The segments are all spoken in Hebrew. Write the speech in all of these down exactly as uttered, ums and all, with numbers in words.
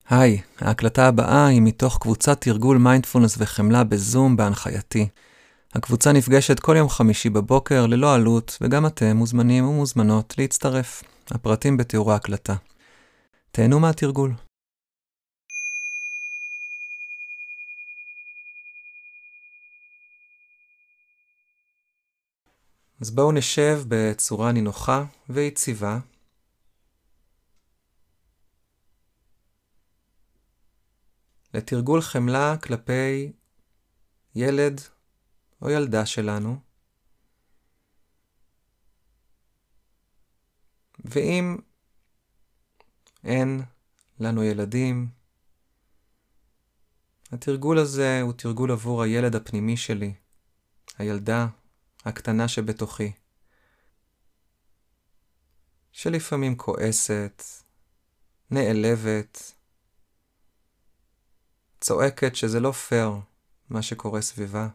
היי, ההקלטה הבאה היא מתוך קבוצת תרגול מיינדפולנס וחמלה בזום בהנחייתי. הקבוצה נפגשת כל יום חמישי בבוקר ללא עלות, וגם אתם מוזמנים ומוזמנות להצטרף. הפרטים בתיאור ההקלטה. תהנו מהתרגול. אז בואו נשב בצורה נינוחה ויציבה. לתרגול חמלה כלפי ילד או ילדה שלנו. ואם אין לנו ילדים, התרגול הזה הוא תרגול עבור הילד הפנימי שלי, הילדה הקטנה שבתוכי, שלפעמים כועסת, נעלבת, צועקת שזה לא פייר מה שקורה סביבה.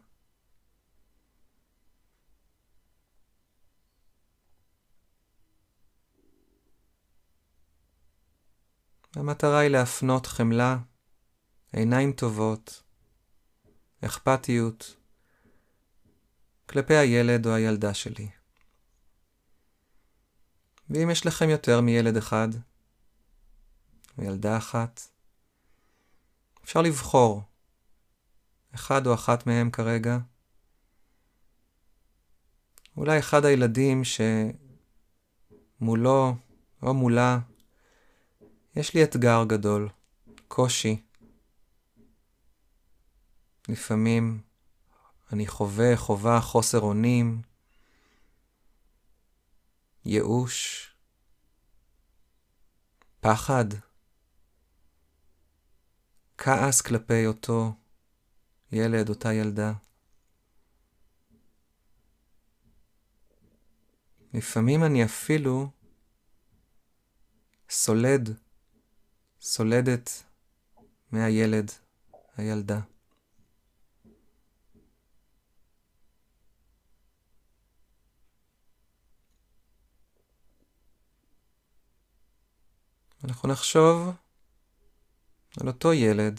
המטרה היא להפנות חמלה, עיניים טובות, אכפתיות, כלפי הילד או הילדה שלי. ואם יש לכם יותר מילד אחד, או ילדה אחת, אפשר לבחור אחד או אחת מהם כרגע. אולי אחד הילדים שמולו או מולה יש לי אתגר גדול, קושי. לפעמים אני חווה, חווה חוסר אונים, ייאוש, פחד, כעס כלפי אותו ילד, אותה ילדה. לפעמים אני אפילו סולד, סולדת מהילד, הילדה. אנחנו נחשוב על אותו ילד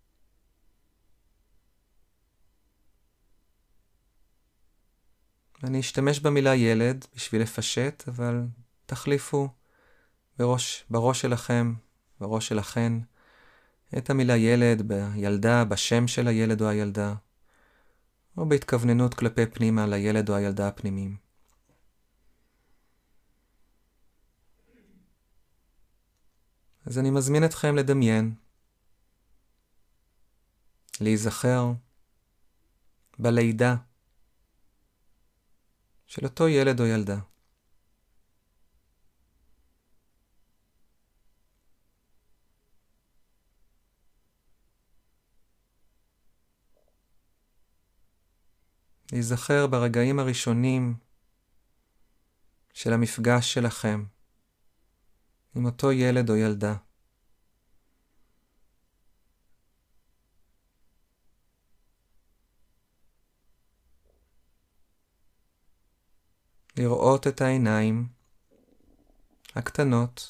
אני אשתמש במילה ילד בשביל לפשט, אבל תחליפו בראש, בראש שלכם, בראש שלכן, את המילה ילד בילדה, בשם של הילד או הילדה, או בהתכווננות כלפי פנימה לילד או הילדה הפנימיים. אז אני מזמין אתכם לדמיין, להיזכר בלידה של אותו ילד או ילדה. להיזכר ברגעים הראשונים של המפגש שלכם עם אותו ילד או ילדה. לראות את העיניים הקטנות,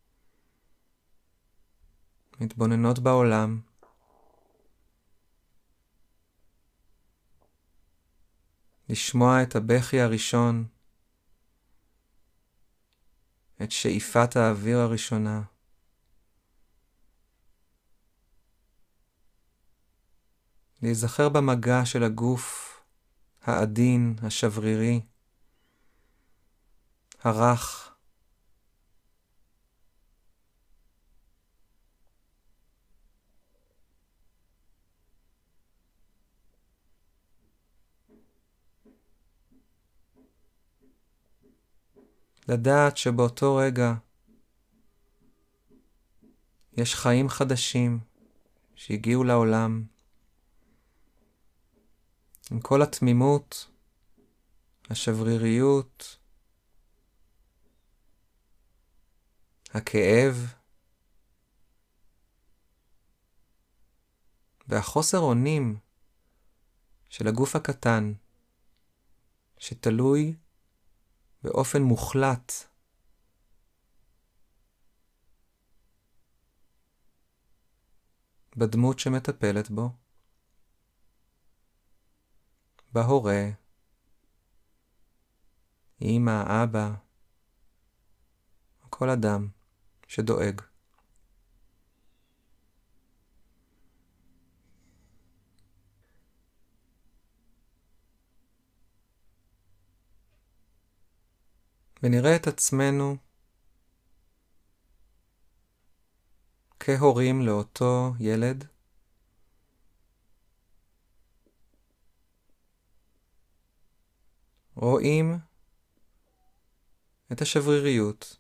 מתבוננות בעולם, לשמוע את הבכי הראשון, את שאיפת האוויר הראשונה, להיזכר במגע של הגוף העדין, השברירי, הרך, לדעת שבאותו רגע יש חיים חדשים שהגיעו לעולם, עם כל התמימות, השבריריות, הכאב והחוסר אונים של הגוף הקטן שתלוי באופן מוחלט בדמות שמטפלת בו, בהורה, אמא, אבא, כל אדם שדואג. ונראה את עצמנו כהורים לאותו ילד, רואים את השבריריות,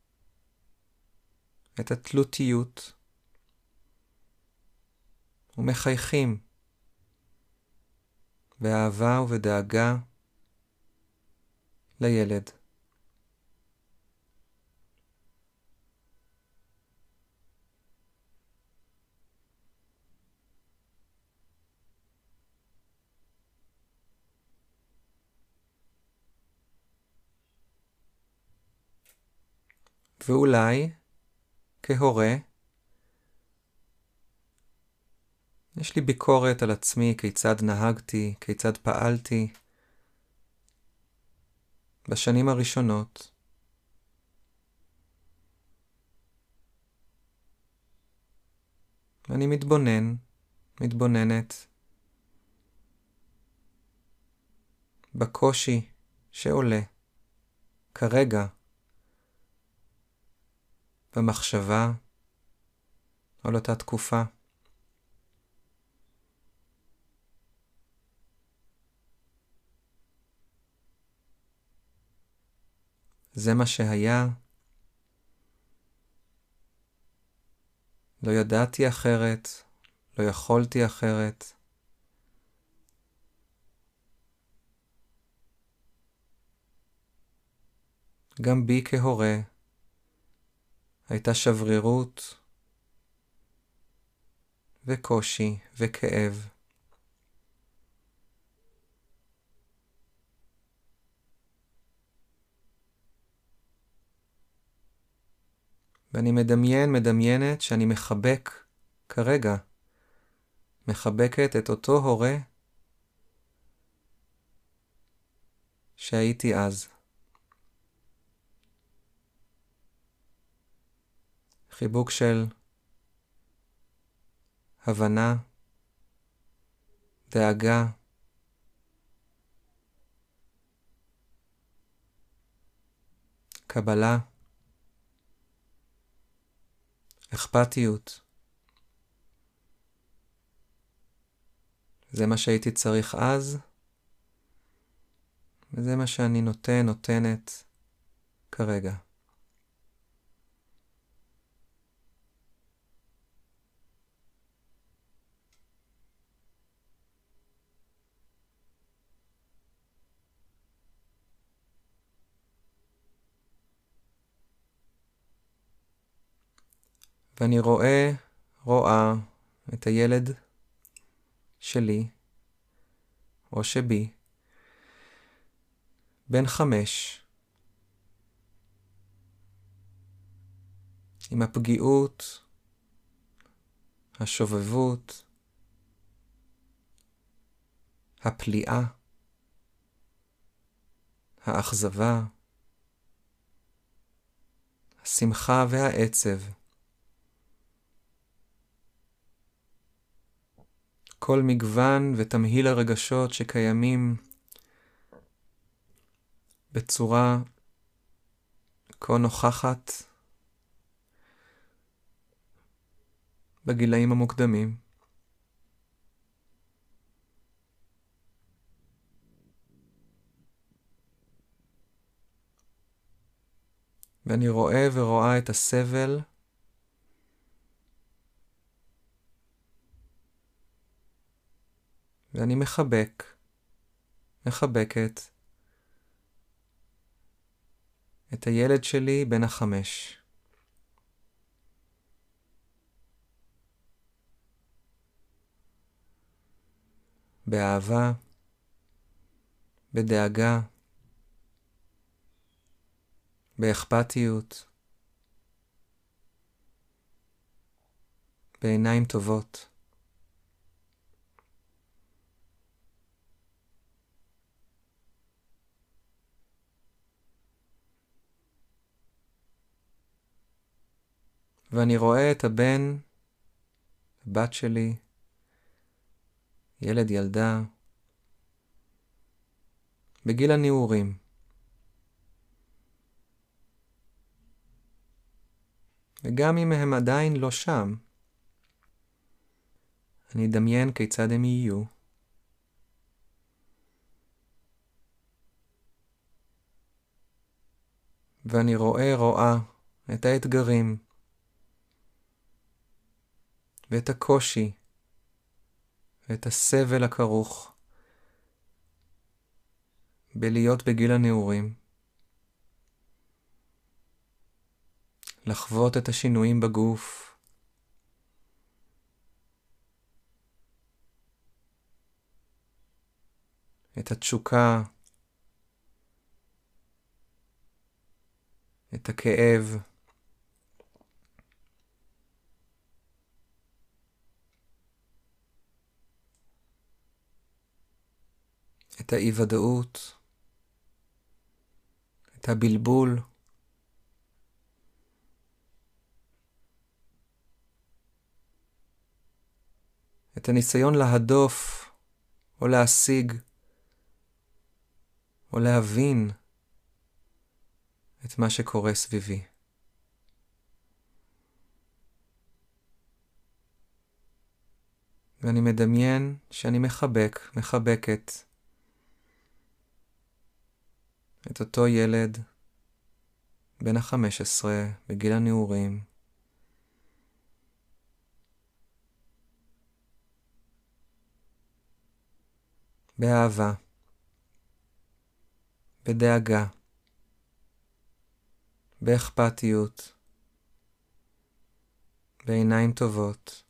את התלותיות, ומחייכים באהבה ובדאגה לילד. ואולי, כהורה, יש לי ביקורת על עצמי, כיצד נהגתי, כיצד פעלתי בשנים הראשונות. אני מתבונן, מתבוננת בקושי שעולה כרגע במחשבה על אותה תקופה. זה מה שהיה. לא ידעתי אחרת, לא יכולתי אחרת. גם בי כהורה הייתה שברירות וקושי וכאב. ואני מדמיין, מדמיינת שאני מחבק כרגע, מחבקת את אותו הורה שהייתי אז. חיבוק של הבנה, דאגה, קבלה, אכפתיות. זה מה שהייתי צריך אז, וזה מה שאני נותן, נותנת כרגע. ואני רואה, רואה את הילד שלי, או שבי, בן חמש, עם הפגיעות, השובבות, הפליאה, האכזבה, השמחה והעצב. כל מגוון ותמהיל הרגשות שקיימים בצורה כה נוכחת בגילאים המוקדמים. ואני רואה ורואה את הסבל ואני מחבק, מחבקת את הילד שלי בן החמש. באהבה, בדאגה, באכפתיות, בעיניים טובות. ואני רואה את הבן, הבת שלי, ילד, ילדה, בגיל הנעורים. וגם אם הם עדיין לא שם, אני אדמיין כיצד הם יהיו. ואני רואה, רואה את האתגרים ואת הקושי ואת הסבל הכרוך בלהיות בגיל הנעורים, לחוות את השינויים בגוף, את התשוקה, את הכאב, את האי-ודאות, את הבלבול, את הניסיון להדוף או להשיג או להבין את מה שקורה סביבי. ואני מדמיין שאני מחבק, מחבקת את אותו ילד בן החמש עשרה בגיל הנעורים, באהבה, בדאגה, באכפתיות, בעיניים טובות.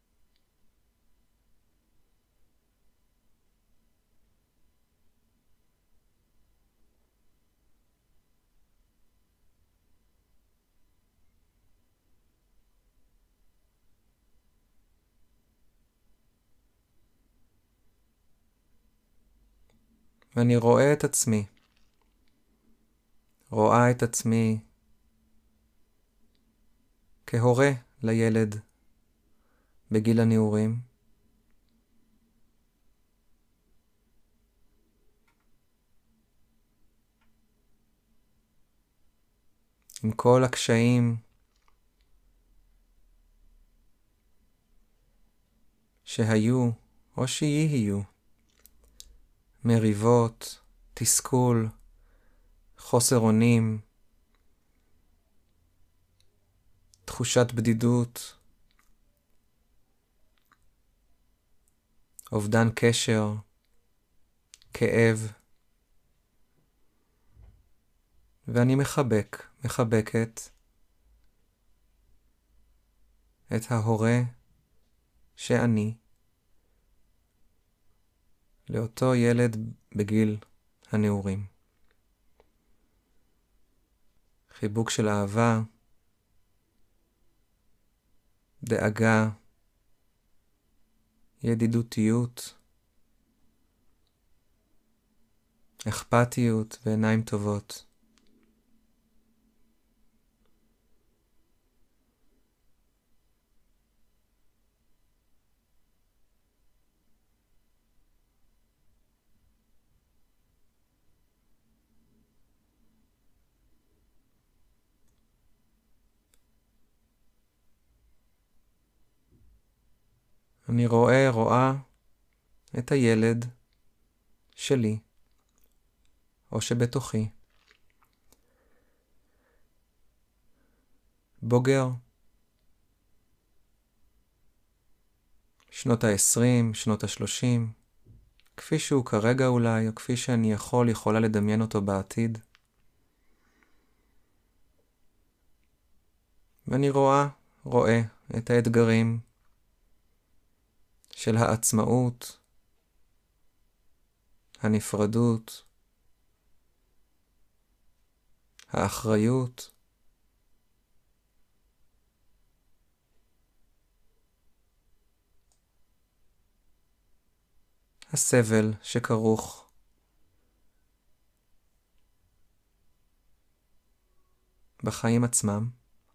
ואני רואה את עצמי, רואה את עצמי כהורה לילד בגיל הנעורים, עם כל הקשיים שהיו או שיהיו, מריבות, תסכול, חוסר אונים, תחושת בדידות, אובדן קשר, כאב. ואני מחבק, מחבקת את ההורה שאני לאותו ילד בגיל הנעורים. חיבוק של אהבה, דאגה, ידידותיות, אכפתיות ועיניים טובות. אני רואה, רואה את הילד שלי, או שבתוכי, בוגר, שנות ה-עשרים, שנות ה-שלושים, כפי שהוא כרגע אולי, או כפי שאני יכול, יכולה לדמיין אותו בעתיד. ואני רואה, רואה את האתגרים של העצמאות, הנפרדות, האחריות, הסבל שכרוך בחיים עצמם.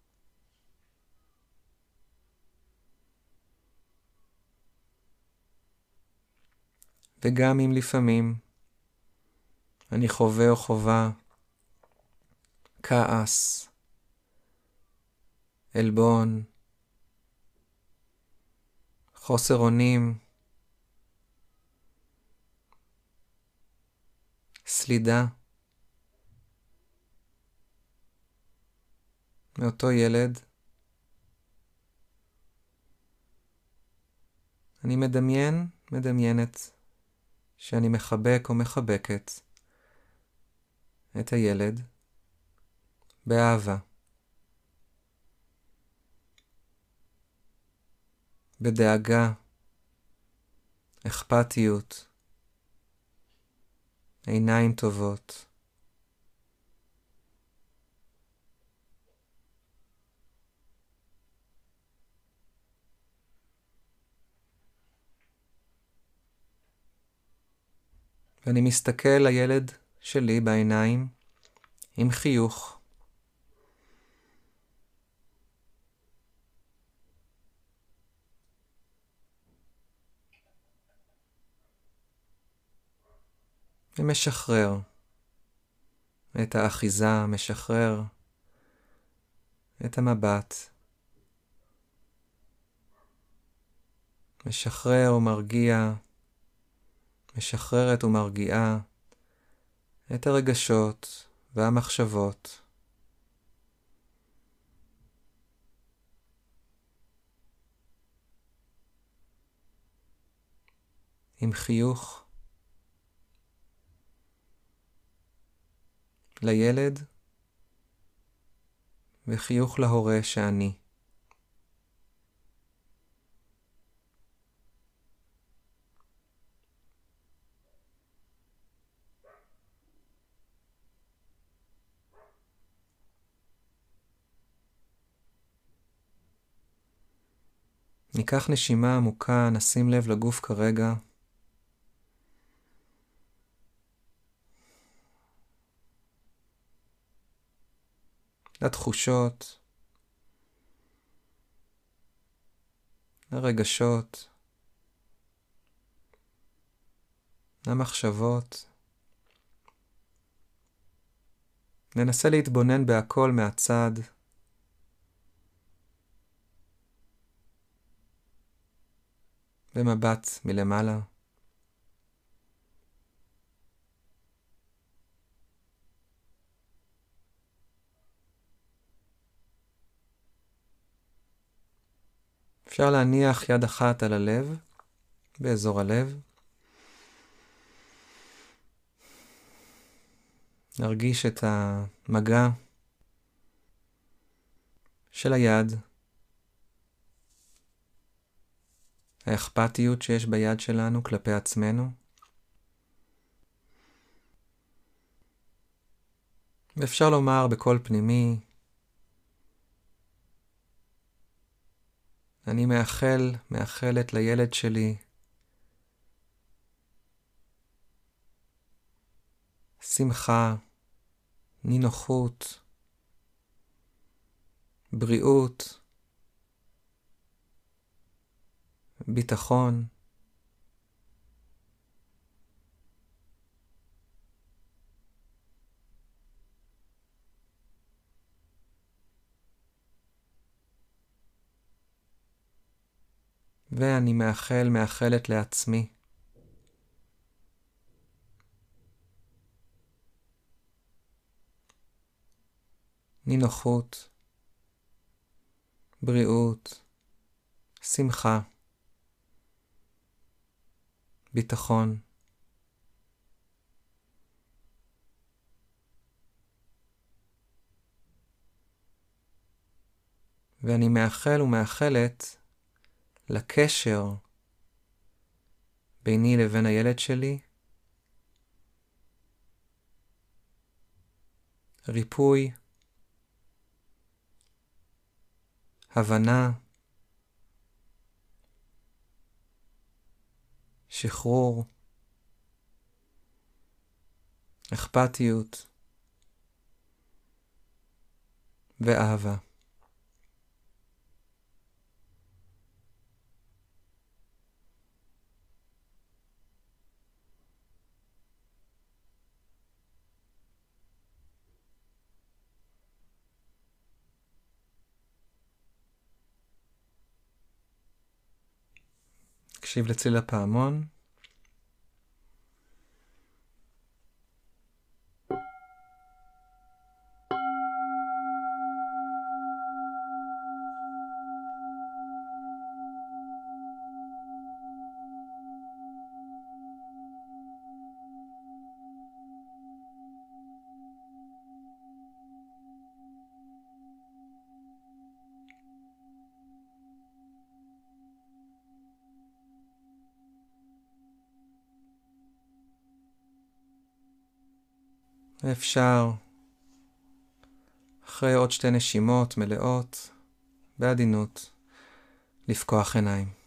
וגם אם לפעמים אני חווה או חווה כעס, עלבון, חוסר אונים, סלידה מאותו ילד, אני מדמיין, מדמיינת שאני מחבק או מחבקת את הילד באהבה, בדאגה, אכפתיות, עיניים טובות. ואני מסתכל לילד שלי בעיניים עם חיוך. ומשחרר את האחיזה, משחרר את המבט, משחרר ומרגיע, משחררת ומרגיעה את הרגשות והמחשבות. עם חיוך לילד וחיוך להורה שאני. ניקח נשימה עמוקה, נשים לב לגוף כרגע. לתחושות, לרגשות, למחשבות. ננסה להתבונן בהכל מהצד. במבט מלמעלה. אפשר להניח יד אחת על הלב, באזור הלב. נרגיש את המגע של היד, האכפתיות שיש ביד שלנו כלפי עצמנו. ואפשר לומר בקול פנימי, אני מאחל, מאחלת לילד שלי שמחה, נינוחות, בריאות, ביטחון. ואני מאחל, מאחלת לעצמי נינוחות, בריאות, שמחה, ביטחון. ואני מאחל ומאחלת לקשר ביני לבין הילד שלי ריפוי, הבנה, שחרור, אכפתיות ואהבה. תקשיב לצליל הפעמון. ואפשר אחרי עוד שתי נשימות מלאות בעדינות לפקוח עיניים.